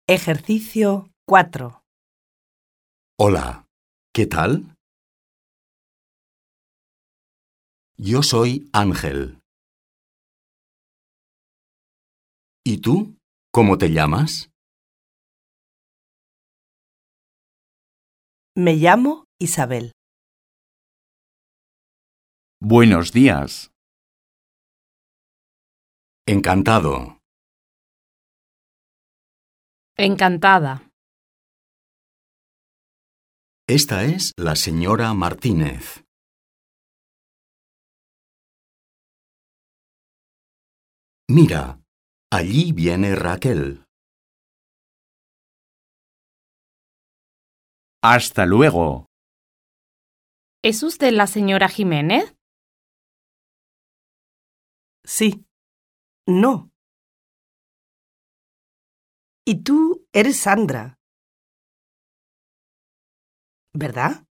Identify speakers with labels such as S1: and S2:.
S1: Ejercicio 4.
S2: Hola, ¿qué tal? Yo soy Ángel. ¿Y tú? ¿Cómo te llamas?
S1: Me llamo Isabel.
S3: Buenos días.
S2: Encantado.
S4: Encantada.
S2: Esta es la señora Martínez. Mira, allí viene Raquel.
S3: Hasta luego.
S4: ¿Es usted la señora Jiménez?
S1: Sí. No. Y tú eres Sandra, ¿verdad?